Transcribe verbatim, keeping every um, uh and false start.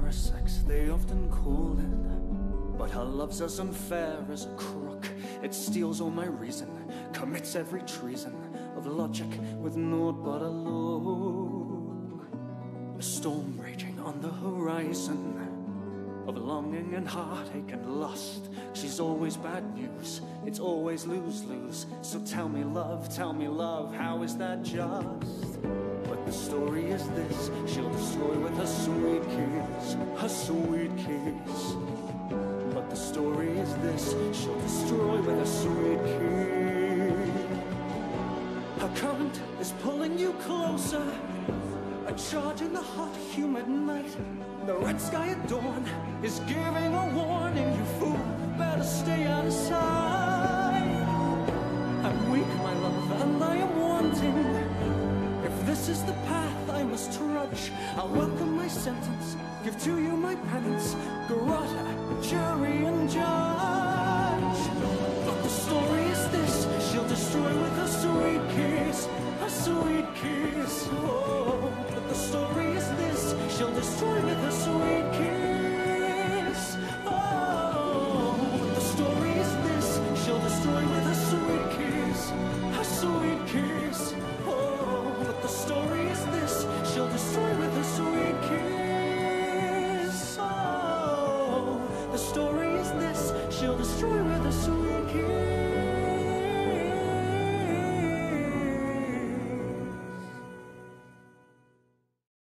for a sex, they often call it. But her love's as unfair as a crook. It steals all my reason, commits every treason of logic with naught but a look. A storm raging on the horizon of longing and heartache and lust. She's always bad news, it's always lose-lose. So tell me love, tell me love, how is that just? But the story is this, she'll destroy with her sweet kiss, her sweet kiss. But the story is this, she'll destroy with a sweet kiss. Her current is pulling you closer, a charge in the hot, humid night. The red sky at dawn is giving a warning. You fool, better stay out of sight. I'm weak, my love, and I am wanting. If this is the path I must trudge, I'll welcome my sentence, give to you my penance, garrote, jury and judge. But the story is this, she'll destroy with her sweet kiss, her sweet kiss. Oh, but the story is this, she'll destroy with her sweet kiss. Oh, but the story is this, she'll destroy with her sweet kiss, her sweet kiss. Oh, but the story is this, she'll destroy with her sweet kiss. Oh, the story is this, she'll destroy with her sweet kiss.